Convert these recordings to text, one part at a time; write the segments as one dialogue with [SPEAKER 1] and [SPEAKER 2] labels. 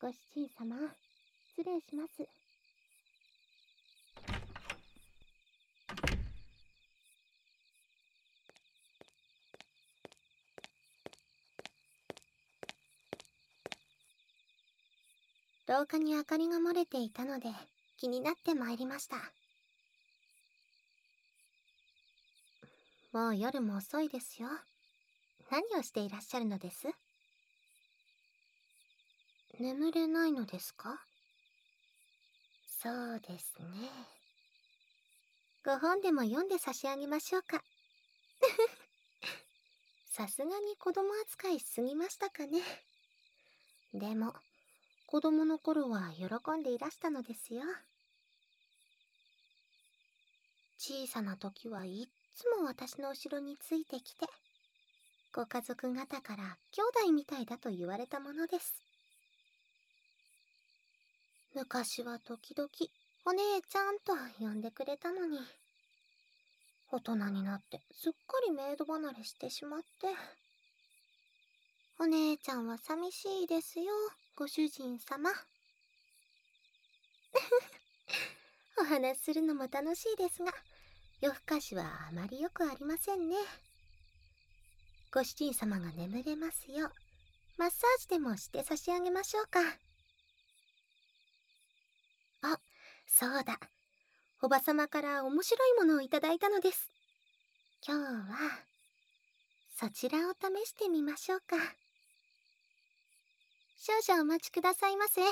[SPEAKER 1] ご主人様、失礼します。廊下に明かりが漏れていたので、気になって参りました。もう夜も遅いですよ。何をしていらっしゃるのです？眠れないのですか？そうですね。ご本でも読んで差し上げましょうか。さすがに子供扱いしすぎましたかね。でも、子供の頃は喜んでいらしたのですよ。小さな時はいっつも私の後ろについてきて、ご家族方から兄弟みたいだと言われたものです。昔は時々、お姉ちゃんと呼んでくれたのに、大人になってすっかりメイド離れしてしまって。お姉ちゃんは寂しいですよ、ご主人様。お話しするのも楽しいですが、夜更かしはあまりよくありませんね。ご主人様が眠れますよう、マッサージでもして差し上げましょうか。あ、そうだ。おばさまから面白いものをいただいたのです。今日は、そちらを試してみましょうか。少々お待ちくださいませ。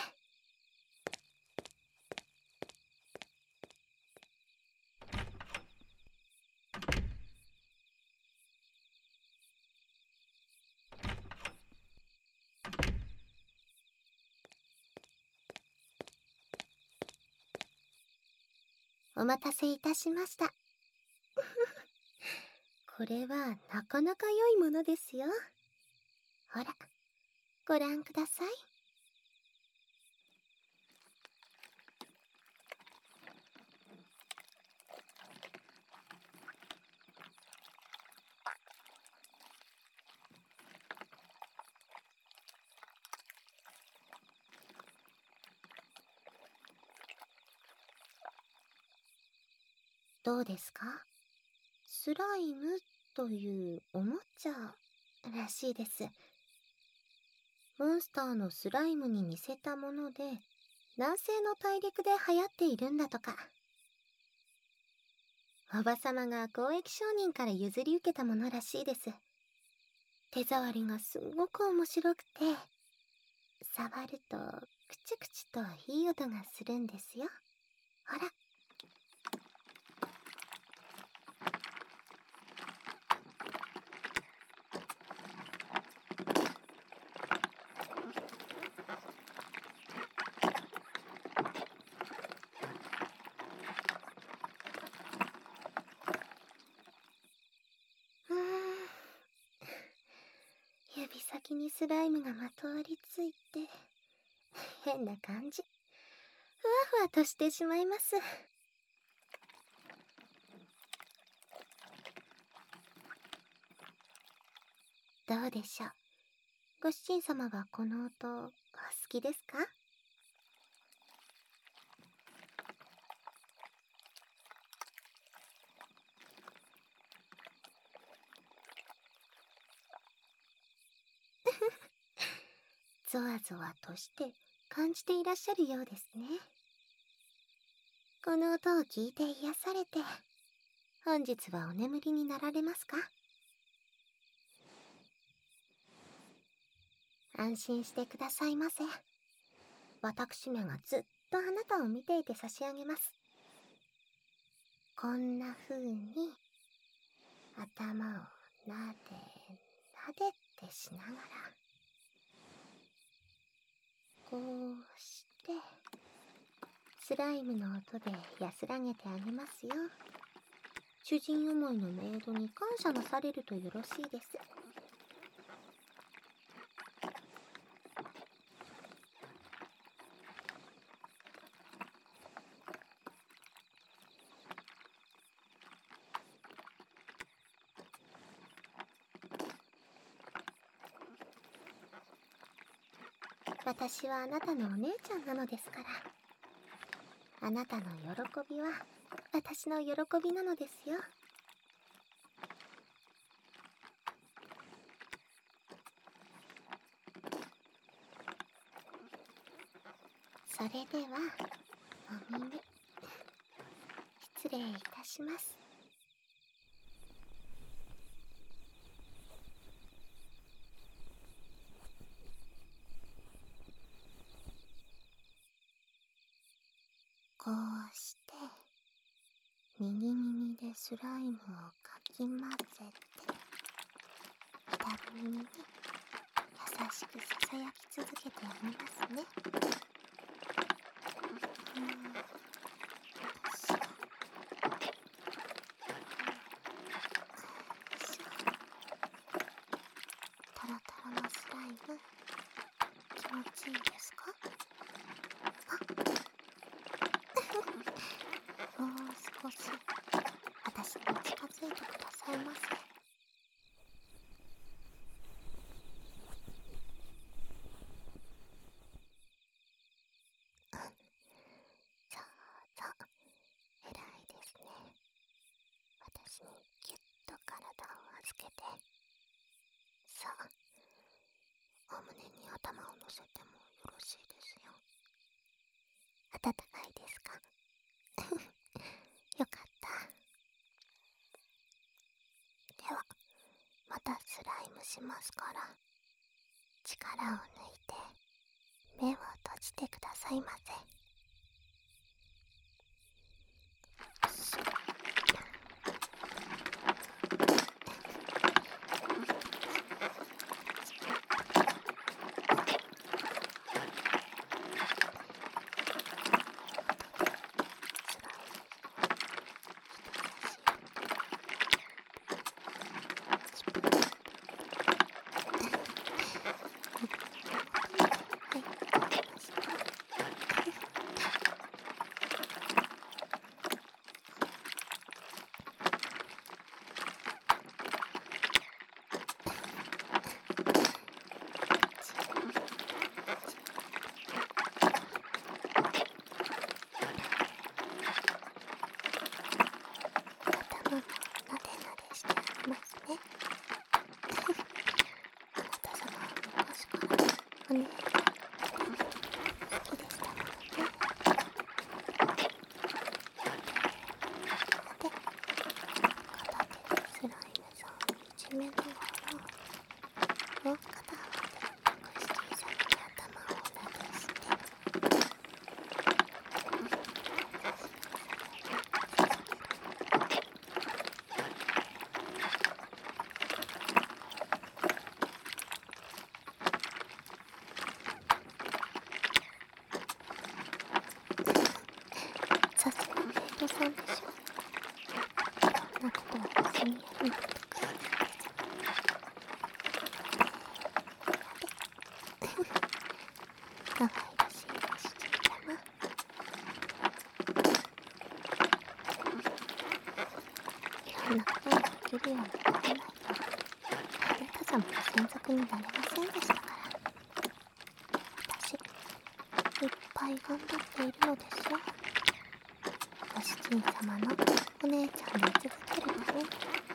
[SPEAKER 1] お待たせいたしました。これはなかなか良いものですよ。ほら、ご覧ください。どうですか？スライムというおもちゃらしいです。モンスターのスライムに似せたもので、南西の大陸で流行っているんだとか。おばさまが交易商人から譲り受けたものらしいです。手触りがすごく面白くて、触るとクチュクチュといい音がするんですよ。ほら。指先にスライムがまとわりついて、変な感じ。ふわふわとしてしまいます。どうでしょう。ご主人様はこの音、お好きですか？ゾワゾワとして感じていらっしゃるようですね。この音を聞いて癒されて、本日はお眠りになられますか？安心してくださいませ。私めがずっとあなたを見ていて差し上げます。こんな風に頭をなでってしながら、こうしてスライムの音で安らげてあげますよ。主人思いのメイドに感謝なされるとよろしいです。 私はあなたのお姉ちゃんなのですから。あなたの喜びは私の喜びなのですよ。それではお耳失礼いたします。こうして右耳でスライムをかき混ぜて、左耳に優しくささやき続けてみますね。タラタラのスライム気持ちいいですか？もう少し私に近づいてくださいませ。そうそう、偉いですね。私にぎゅっと体を預けて、さあ、お胸に頭を乗せてもよろしいですよ。暖かいですか？よかった。では、またスライムしますから、力を抜いて目を閉じてくださいませ。頭もなでなでしてありますね。あなた様は昔からお姉が好きでしたものね。で、片手でスライムさんをいじめながら、もう片方でクリスティさんに頭を撫でして、さすがメイドさんでしょ。こんなことを一緒にやるの得意なんです。可愛らしいご主人様。いろんなことができるようにならないと、あなた様の専属になれませんでしたから。私、いっぱい頑張っているのですよ。ご主人様のお姉ちゃんに続けるために。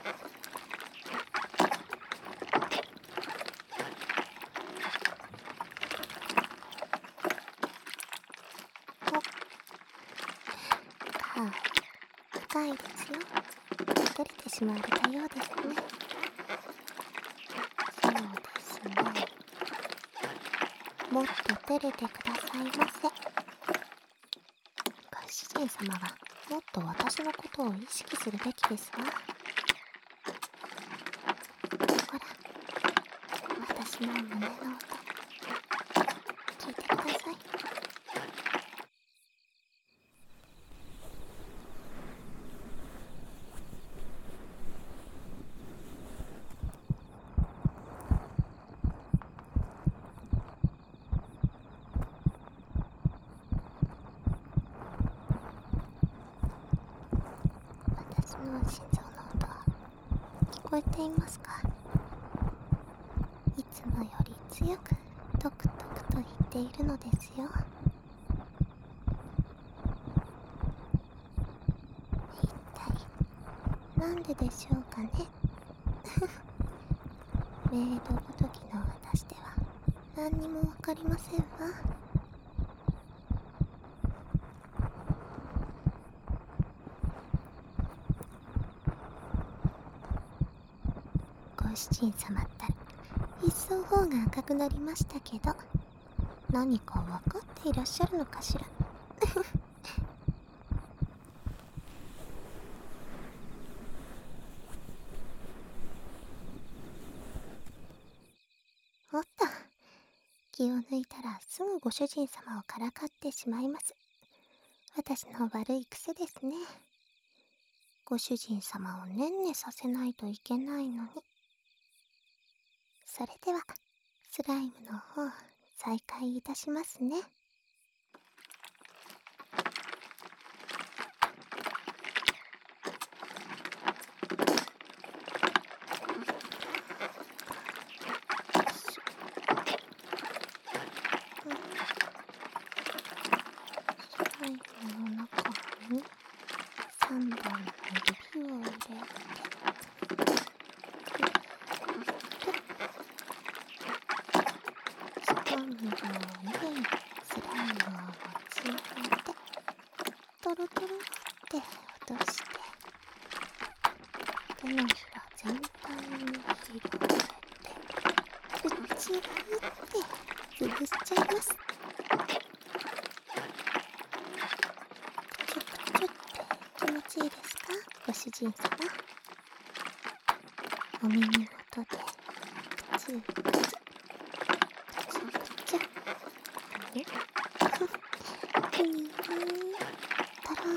[SPEAKER 1] はい、深いですよ。照れてしまわれたようですね。そうですね。もっと照れてくださいませ。ご主人様はもっと私のことを意識するべきですわ。ほら、私の胸の音、聞いてください。私の心臓の音は聞こえていますか？いつもより強くトクトクと言ってているのですよ。一体なんででしょうかね。メイドごときの私では何にもわかりませんわ。ご主人様ったら一層方が赤くなりましたけど、何かわかっていらっしゃるのかしら。おっと、気を抜いたらすぐご主人様をからかってしまいます。私の悪い癖ですね。ご主人様をねんねさせないといけないのに。それではスライムの方再開いたしますね。スライムの中に3本の指を入れて、掴むようにスライムを持ち上げて、トロトロって落として、手のひら全体に広げて、プチューって潰しちゃいます。プチュプチュって気持ちいいですか、ご主人様。お耳元でプチュプチュプチュプチュねふにーたらー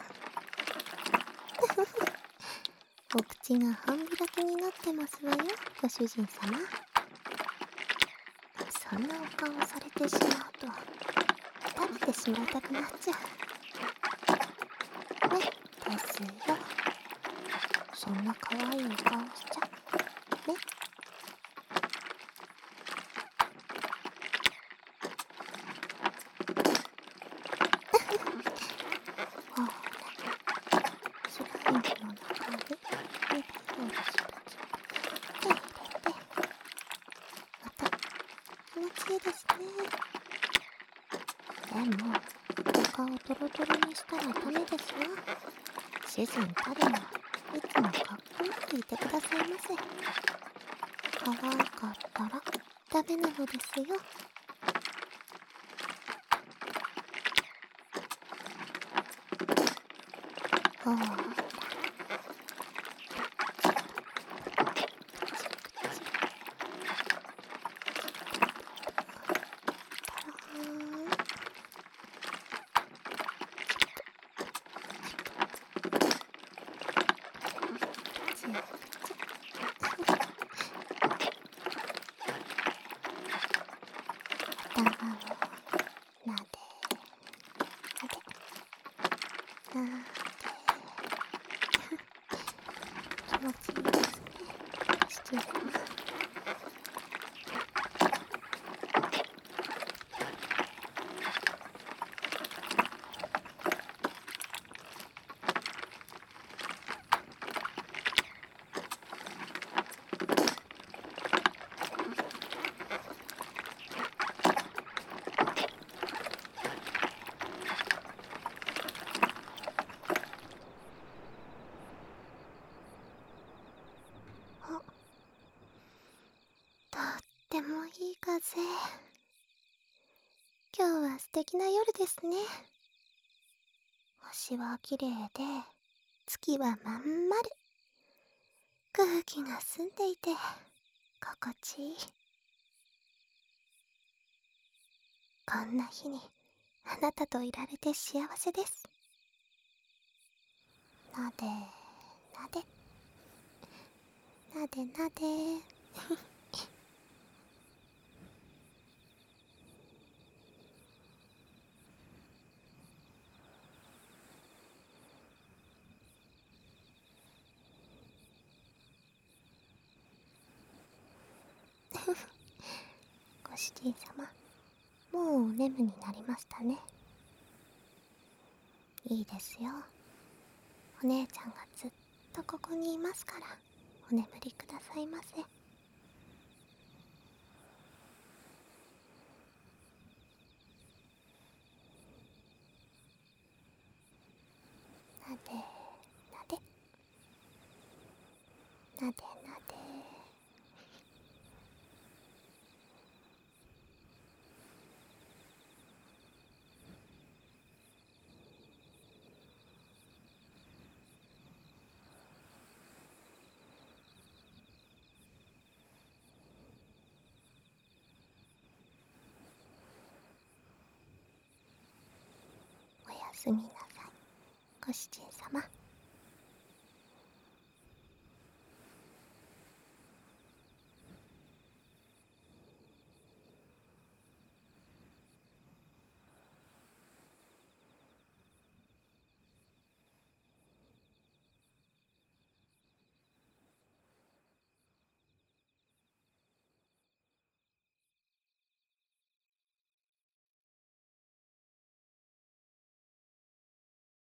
[SPEAKER 1] お口が半開きになってますわよ、ご主人様。そんなお顔されてしまうと食べてしまいたくなっちゃうね。ですよ。そんな可愛いお顔しちゃね。ほら、スライムの中に指をつぶつぶって入れて、また気持ちいいですね。でもお顔トロトロにしたらダメですわ。主人たるはいつもかっこよくいてくださいませ。可愛かったらダメなのですよ。ほら、頭をなでなでなで気持ちいいですね、ご主人様。あ、とってもいい風。今日は素敵な夜ですね。星は綺麗で、月はまん丸。空気が澄んでいて、心地いい。こんな日に、あなたといられて幸せです。なで、なで。なでなで。ご主人様、もお眠になりましたね。いいですよ。お姉ちゃんがずっとここにいますから、お眠りくださいませ。なでなでなでなで。おやすみなさい、ご主人様。